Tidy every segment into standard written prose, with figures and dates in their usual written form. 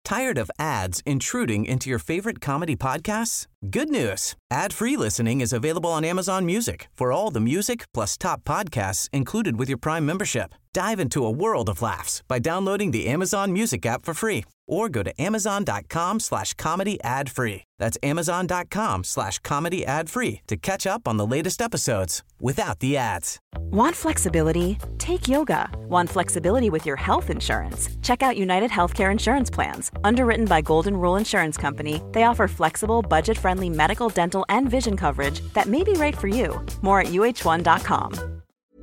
Tired of ads intruding into your favorite comedy podcasts? Good news. Ad-free listening is available on Amazon Music for all the music plus top podcasts included with your Prime membership. Dive into a world of laughs by downloading the Amazon Music app for free or go to amazon.com/comedy ad-free. That's amazon.com/comedy ad-free to catch up on the latest episodes without the ads. Want flexibility? Take yoga. Want flexibility with your health insurance? Check out United Healthcare Insurance Plans. Underwritten by Golden Rule Insurance Company, they offer flexible, budget-friendly medical, dental, and vision coverage that may be right for you. More at uh1.com.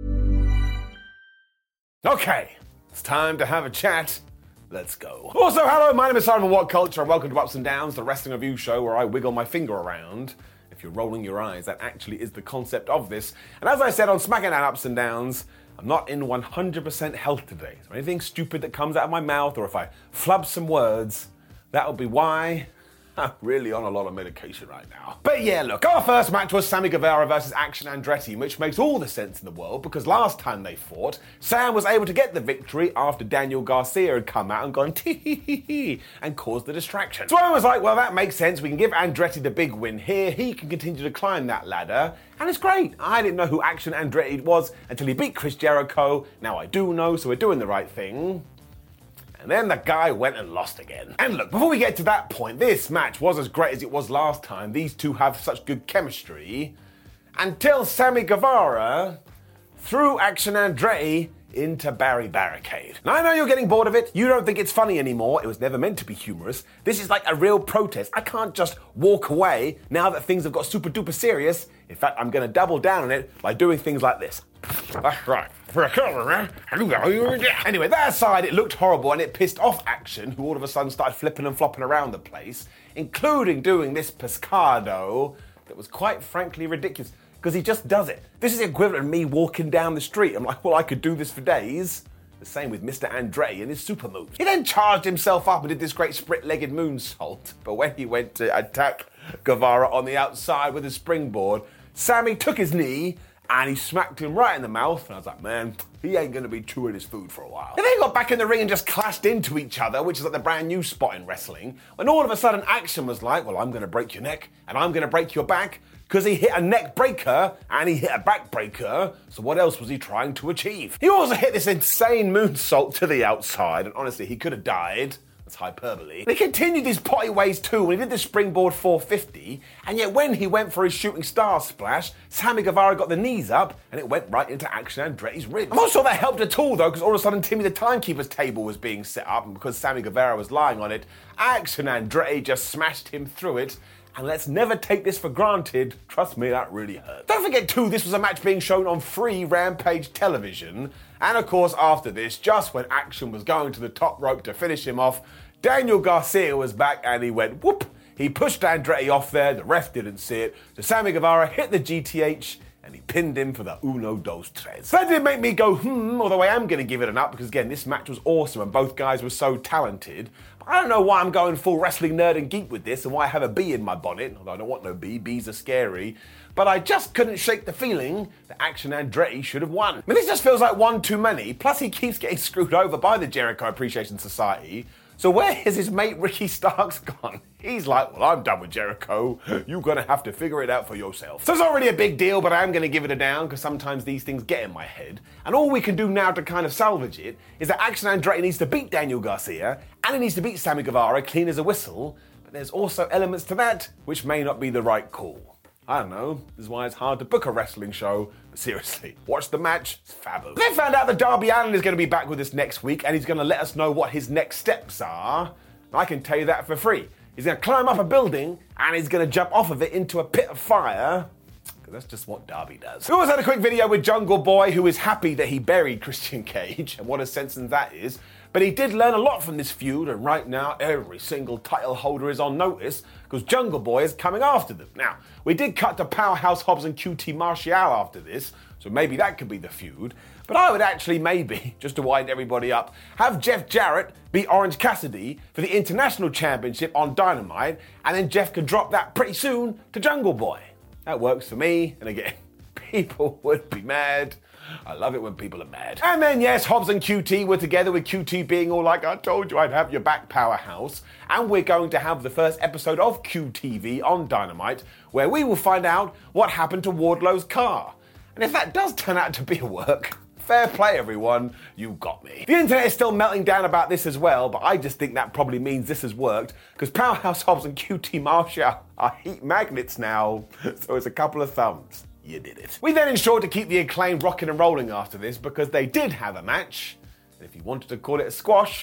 Okay, it's time to have a chat. Let's go. Also, hello, my name is Simon What Culture, and welcome to Ups and Downs, the wrestling review show where I wiggle my finger around. If you're rolling your eyes, that actually is the concept of this. And as I said on SmackDown Ups and Downs, I'm not in 100% health today. So anything stupid that comes out of my mouth, or if I flub some words, that'll be why I'm really on a lot of medication right now. But yeah, look, our first match was Sammy Guevara versus Action Andretti, which makes all the sense in the world because last time they fought, Sam was able to get the victory after Daniel Garcia had come out and gone tee and caused the distraction. So I was like, well, that makes sense. We can give Andretti the big win here. He can continue to climb that ladder. And it's great. I didn't know who Action Andretti was until he beat Chris Jericho. Now I do know, so we're doing the right thing. And then the guy went and lost again. And look, before we get to that point, this match was as great as it was last time. These two have such good chemistry. Until Sammy Guevara threw Action Andretti into Barry Barricade. Now I know you're getting bored of it. You don't think it's funny anymore. It was never meant to be humorous. This is like a real protest. I can't just walk away now that things have got super duper serious. In fact, I'm going to double down on it by doing things like this. That's right. Anyway, that aside, it looked horrible and it pissed off Action, who all of a sudden started flipping and flopping around the place, including doing this pescado that was quite frankly ridiculous, because he just does it. This is the equivalent of me walking down the street. I'm like, well, I could do this for days. The same with Mr. Andretti and his super moves. He then charged himself up and did this great split-legged moonsault, but when he went to attack Guevara on the outside with a springboard, Sammy took his knee and he smacked him right in the mouth, and I was like, man, he ain't gonna be chewing his food for a while. And then they got back in the ring and just clashed into each other, which is like the brand new spot in wrestling, when all of a sudden Action was like, well, I'm gonna break your neck, and I'm gonna break your back, because he hit a neck breaker, and he hit a back breaker, so what else was he trying to achieve? He also hit this insane moonsault to the outside, and honestly, he could have died. That's hyperbole. And he continued these potty ways too when he did the springboard 450, and yet when he went for his shooting star splash, Sammy Guevara got the knees up and it went right into Action Andretti's ribs. I'm not sure that helped at all though, because all of a sudden Timmy the Timekeeper's table was being set up, and because Sammy Guevara was lying on it, Action Andretti just smashed him through it. And let's never take this for granted. Trust me, that really hurt. Don't forget too, this was a match being shown on free Rampage television. And of course, after this, just when Action was going to the top rope to finish him off, Daniel Garcia was back and he went whoop. He pushed Andretti off there, the ref didn't see it. So Sammy Guevara hit the GTH and he pinned him for the uno, dos, tres. That did make me go, although I am going to give it an up because again, this match was awesome and both guys were so talented. But I don't know why I'm going full wrestling nerd and geek with this and why I have a bee in my bonnet, although I don't want no bee, bees are scary. But I just couldn't shake the feeling that Action Andretti should have won. I mean, this just feels like one too many, plus he keeps getting screwed over by the Jericho Appreciation Society. So where is his mate Ricky Starks gone? He's like, well, I'm done with Jericho. You're going to have to figure it out for yourself. So it's not really a big deal, but I am going to give it a down because sometimes these things get in my head. And all we can do now to kind of salvage it is that Action Andretti needs to beat Daniel Garcia and he needs to beat Sammy Guevara clean as a whistle. But there's also elements to that which may not be the right call. I don't know, this is why it's hard to book a wrestling show, but seriously, watch the match, it's fabulous. They found out that Darby Allin is going to be back with us next week and he's going to let us know what his next steps are. I can tell you that for free. He's going to climb up a building and he's going to jump off of it into a pit of fire. Because that's just what Darby does. We also had a quick video with Jungle Boy, who is happy that he buried Christian Cage, and what a sense in that is. But he did learn a lot from this feud, and right now every single title holder is on notice, because Jungle Boy is coming after them. Now, we did cut to Powerhouse Hobbs and QT Marshall after this, so maybe that could be the feud. But I would actually maybe, just to wind everybody up, have Jeff Jarrett beat Orange Cassidy for the International Championship on Dynamite, and then Jeff can drop that pretty soon to Jungle Boy. That works for me, and again, people would be mad. I love it when people are mad. And then, yes, Hobbs and QT were together, with QT being all like, I told you I'd have your back, powerhouse. And we're going to have the first episode of QTV on Dynamite, where we will find out what happened to Wardlow's car. And if that does turn out to be a work, fair play, everyone. You got me. The internet is still melting down about this as well, but I just think that probably means this has worked, because Powerhouse Hobbs and QT Marshall are heat magnets now. So it's a couple of thumbs. You did it. We then ensured to keep the Acclaim rocking and rolling after this, because they did have a match. And if you wanted to call it a squash...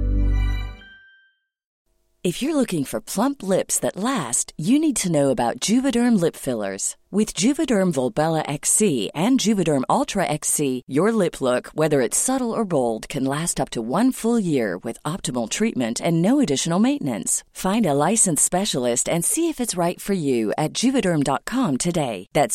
If you're looking for plump lips that last, you need to know about Juvederm lip fillers. With Juvederm Volbella XC and Juvederm Ultra XC, your lip look, whether it's subtle or bold, can last up to 1 full year with optimal treatment and no additional maintenance. Find a licensed specialist and see if it's right for you at Juvederm.com today. That's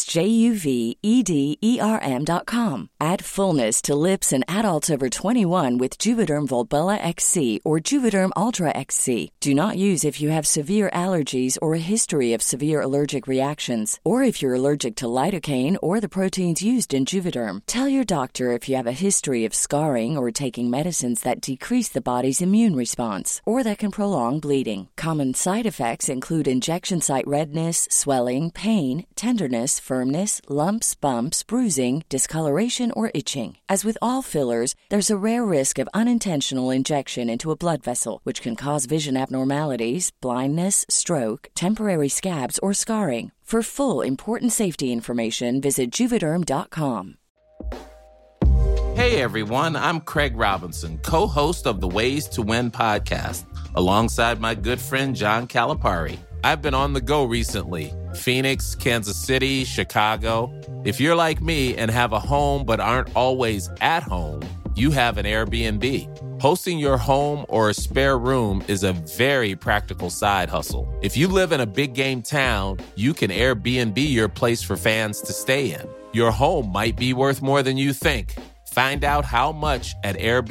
JUVEDERM.com. Add fullness to lips in adults over 21 with Juvederm Volbella XC or Juvederm Ultra XC. Do not use if you have severe allergies or a history of severe allergic reactions, or if you're allergic to lidocaine or the proteins used in Juvederm. Tell your doctor if you have a history of scarring or taking medicines that decrease the body's immune response or that can prolong bleeding. Common side effects include injection site redness, swelling, pain, tenderness, firmness, lumps, bumps, bruising, discoloration, or itching. As with all fillers, there's a rare risk of unintentional injection into a blood vessel, which can cause vision abnormalities, blindness, stroke, temporary scabs, or scarring. For full, important safety information, visit Juvederm.com. Hey everyone, I'm Craig Robinson, co-host of the Ways to Win podcast, alongside my good friend John Calipari. I've been on the go recently. Phoenix, Kansas City, Chicago. If you're like me and have a home but aren't always at home, you have an Airbnb. Hosting your home or a spare room is a very practical side hustle. If you live in a big game town, you can Airbnb your place for fans to stay in. Your home might be worth more than you think. Find out how much at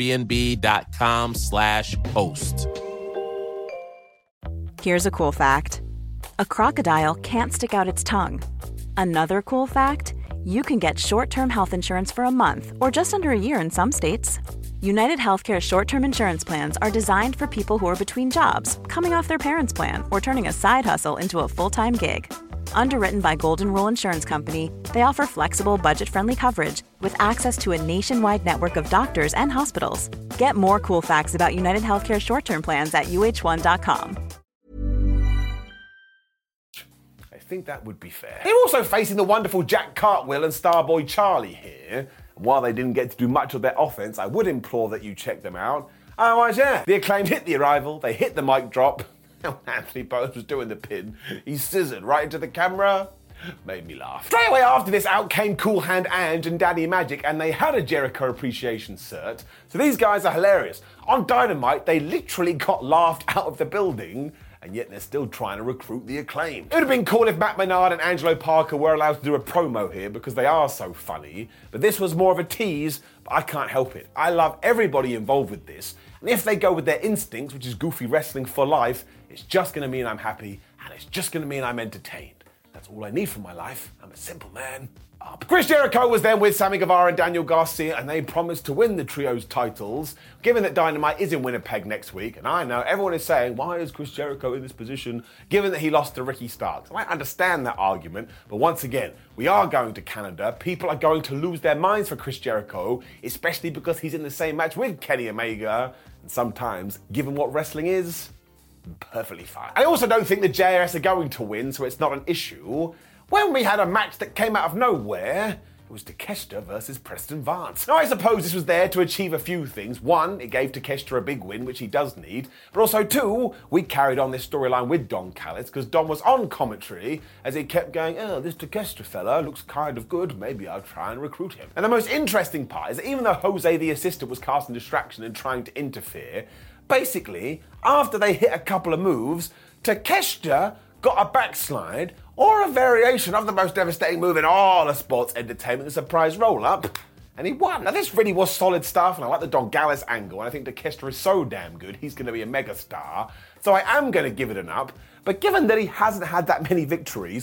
airbnb.com/host. Here's a cool fact. A crocodile can't stick out its tongue. Another cool fact, you can get short-term health insurance for a month or just under a year in some states. United Healthcare short-term insurance plans are designed for people who are between jobs, coming off their parents' plan, or turning a side hustle into a full-time gig. Underwritten by Golden Rule Insurance Company, they offer flexible, budget-friendly coverage with access to a nationwide network of doctors and hospitals. Get more cool facts about United Healthcare short-term plans at uh1.com. I think that would be fair. They're also facing the wonderful Jack Cartwheel and Starboy Charlie here. And while they didn't get to do much of their offense, I would implore that you check them out. Otherwise, yeah, the Acclaim hit the Arrival, they hit the mic drop. Anthony Bowes was doing the pin. He scissored right into the camera. Made me laugh. Straight away after this, out came Cool Hand Ange and Daddy Magic, and they had a Jericho Appreciation cert. So these guys are hilarious. On Dynamite, they literally got laughed out of the building, and yet they're still trying to recruit the Acclaim. It would have been cool if Matt Menard and Angelo Parker were allowed to do a promo here, because they are so funny, but this was more of a tease, but I can't help it. I love everybody involved with this, and if they go with their instincts, which is goofy wrestling for life, it's just going to mean I'm happy, and it's just going to mean I'm entertained. That's all I need from my life. I'm a simple man. Chris Jericho was then with Sammy Guevara and Daniel Garcia, and they promised to win the trio's titles. Given that Dynamite is in Winnipeg next week, and I know everyone is saying, why is Chris Jericho in this position, given that he lost to Ricky Starks? And I understand that argument, but once again, we are going to Canada. People are going to lose their minds for Chris Jericho, especially because he's in the same match with Kenny Omega, and sometimes, given what wrestling is, perfectly fine. I also don't think the JRS are going to win, so it's not an issue. When we had a match that came out of nowhere, it was Takeshita versus Preston Vance. Now, I suppose this was there to achieve a few things. One, it gave Takeshita a big win, which he does need. But also, two, we carried on this storyline with Don Callis, because Don was on commentary as he kept going, oh, this Takeshita fella looks kind of good, maybe I'll try and recruit him. And the most interesting part is that even though Jose the assistant was casting distraction and trying to interfere, basically, after they hit a couple of moves, Takeshita got a backslide, or a variation of the most devastating move in all of sports entertainment, the surprise roll-up, and he won. Now, this really was solid stuff, and I like the Don Callis angle, and I think Takeshita is so damn good, he's going to be a megastar, so I am going to give it an up, but given that he hasn't had that many victories,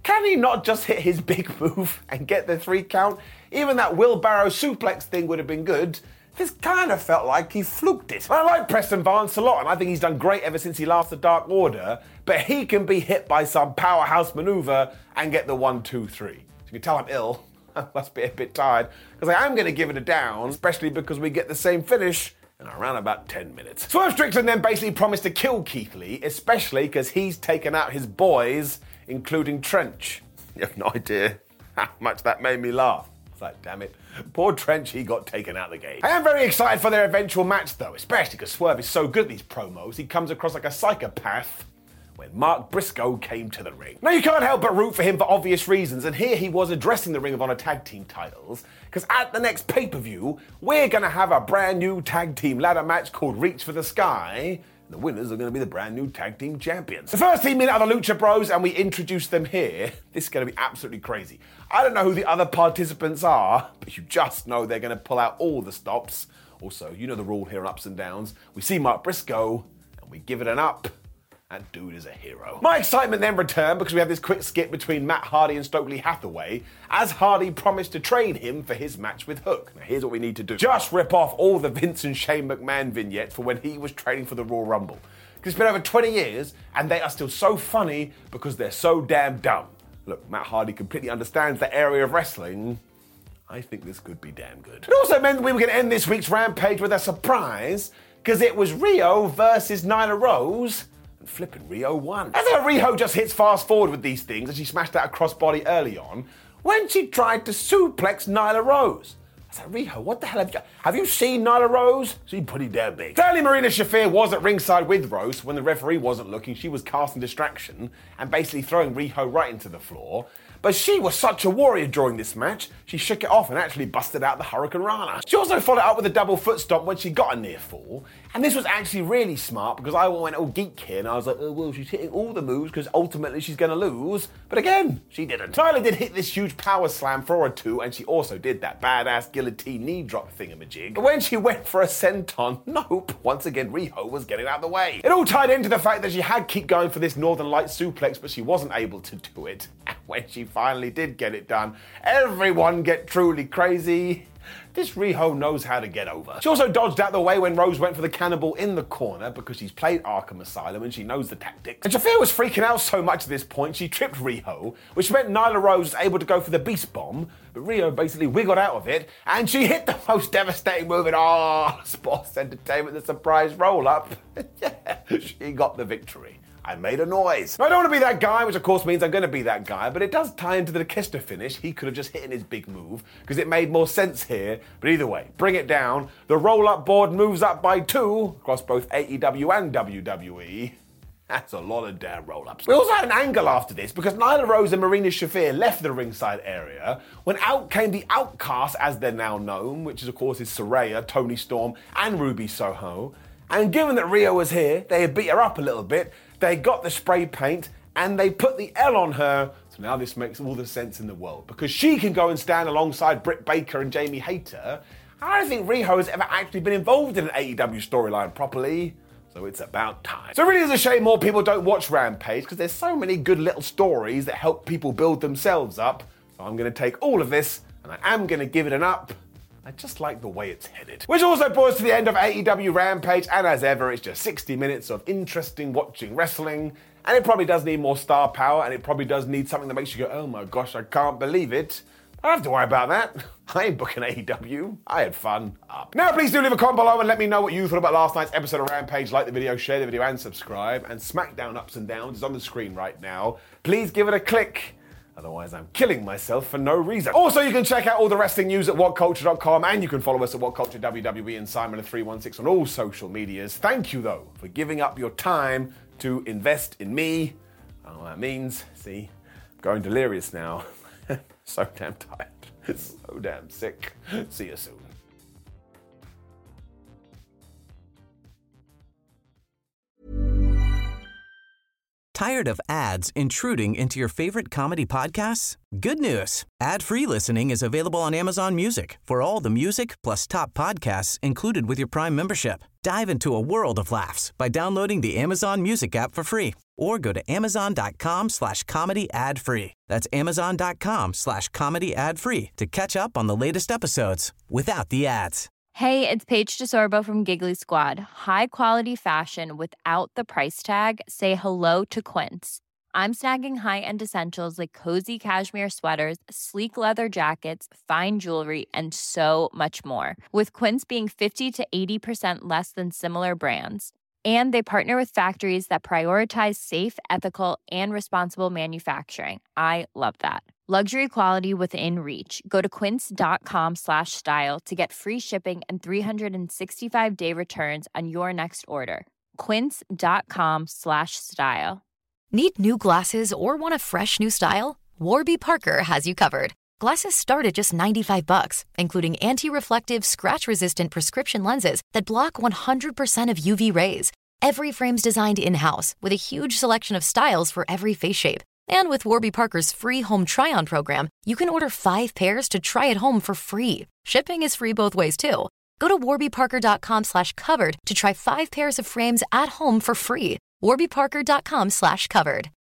Can he not just hit his big move and get the 3 count? Even that wheelbarrow suplex thing would have been good. This kind of felt like he fluked it. I like Preston Vance a lot, and I think he's done great ever since he left the Dark Order, but he can be hit by some powerhouse maneuver and get the 1, 2, 3. So you can tell I'm ill. I must be a bit tired, because I am going to give it a down, especially because we get the same finish in around about 10 minutes. Swerve Strickland then basically promised to kill Keith Lee, especially because he's taken out his boys, including Trench. You have no idea how much that made me laugh. It's like, damn it. Poor Trench, he got taken out of the game. I am very excited for their eventual match, though, especially because Swerve is so good at these promos. He comes across like a psychopath when Mark Briscoe came to the ring. Now, you can't help but root for him for obvious reasons, and here he was addressing the Ring of Honor tag team titles, because at the next pay-per-view, we're going to have a brand new tag team ladder match called Reach for the Sky. The winners are going to be the brand new tag team champions. The first team in are the Lucha Bros, and we introduce them here. This is going to be absolutely crazy. I don't know who the other participants are, but you just know they're going to pull out all the stops. Also, you know the rule here on Ups and Downs. We see Mark Briscoe, and we give it an up. That dude is a hero. My excitement then returned because we have this quick skip between Matt Hardy and Stokely Hathaway, as Hardy promised to train him for his match with Hook. Now here's what we need to do. Just rip off all the Vince and Shane McMahon vignettes for when he was training for the Royal Rumble. Because it's been over 20 years, and they are still so funny because they're so damn dumb. Look, Matt Hardy completely understands the area of wrestling. I think this could be damn good. It also meant that we were going to end this week's Rampage with a surprise, because it was Rio versus Nyla Rose, and flipping Rio won. As though Rio just hits fast forward with these things, and she smashed out a crossbody early on, when she tried to suplex Nyla Rose. I said, Rio, what the hell have you done? Have you seen Nyla Rose? She's pretty damn big. Sadly, Marina Shafir was at ringside with Rose. When the referee wasn't looking, she was casting distraction and basically throwing Rio right into the floor. But she was such a warrior during this match, she shook it off and actually busted out the Hurricane Rana. She also followed up with a double foot stomp when she got a near fall. And this was actually really smart because I went all geek here and I was like, oh, well, she's hitting all the moves because ultimately she's going to lose. But again, she didn't. Nyla did hit this huge power slam for a 2, and she also did that badass guillotine knee drop thingamajig. But when she went for a senton, nope, once again Rio was getting out of the way. It all tied into the fact that she had keep going for this Northern Light suplex, but she wasn't able to do it. And when she finally did get it done, everyone get truly crazy. This Rio knows how to get over. She also dodged out the way when Rose went for the cannibal in the corner because she's played Arkham Asylum and she knows the tactics. And Shafir was freaking out so much at this point, she tripped Rio, which meant Nyla Rose was able to go for the Beast Bomb, but Rio basically wiggled out of it, and she hit the most devastating move in all sports entertainment, the surprise roll-up. Yeah, she got the victory. I made a noise. I don't want to be that guy, which of course means I'm going to be that guy, but it does tie into the Nakishita finish. He could have just hit in his big move, because it made more sense here. But either way, bring it down. The roll-up board moves up by 2 across both AEW and WWE. That's a lot of damn roll-ups. We also had an angle after this, because Nyla Rose and Marina Shafir left the ringside area, when out came the Outcasts, as they're now known, which is of course is Saraya, Toni Storm, and Ruby Soho. And given that Rio was here, they had beat her up a little bit. They got the spray paint and they put the L on her. So now this makes all the sense in the world because she can go and stand alongside Britt Baker and Jamie Hayter. I don't think Rio has ever actually been involved in an AEW storyline properly. So it's about time. So it really is a shame more people don't watch Rampage because there's so many good little stories that help people build themselves up. So I'm going to take all of this and I am going to give it an up. I just like the way it's headed. Which also brought us to the end of AEW Rampage, and as ever, it's just 60 minutes of interesting watching wrestling, and it probably does need more star power, and it probably does need something that makes you go, oh my gosh, I can't believe it. I don't have to worry about that. I ain't booking AEW. I had fun. Up. Now, please do leave a comment below and let me know what you thought about last night's episode of Rampage. Like the video, share the video, and subscribe. And SmackDown Ups and Downs is on the screen right now. Please give it a click. Otherwise, I'm killing myself for no reason. Also, you can check out all the wrestling news at whatculture.com, and you can follow us at WhatCulture WWE and Simon316 on all social medias. Thank you, though, for giving up your time to invest in me. I don't know what that means. See, I'm going delirious now. So damn tired. So damn sick. See you soon. Tired of ads intruding into your favorite comedy podcasts? Good news. Ad-free listening is available on Amazon Music for all the music plus top podcasts included with your Prime membership. Dive into a world of laughs by downloading the Amazon Music app for free or go to amazon.com/comedy ad-free. That's amazon.com/comedy ad-free to catch up on the latest episodes without the ads. Hey, it's Paige DeSorbo from Giggly Squad. High quality fashion without the price tag. Say hello to Quince. I'm snagging high-end essentials like cozy cashmere sweaters, sleek leather jackets, fine jewelry, and so much more. With Quince being 50 to 80% less than similar brands. And they partner with factories that prioritize safe, ethical, and responsible manufacturing. I love that. Luxury quality within reach. Go to quince.com/style to get free shipping and 365-day returns on your next order. Quince.com/style. Need new glasses or want a fresh new style? Warby Parker has you covered. Glasses start at just $95, including anti-reflective, scratch-resistant prescription lenses that block 100% of UV rays. Every frame's designed in-house with a huge selection of styles for every face shape. And with Warby Parker's free home try-on program, you can order 5 pairs to try at home for free. Shipping is free both ways, too. Go to warbyparker.com/covered to try 5 pairs of frames at home for free. warbyparker.com/covered.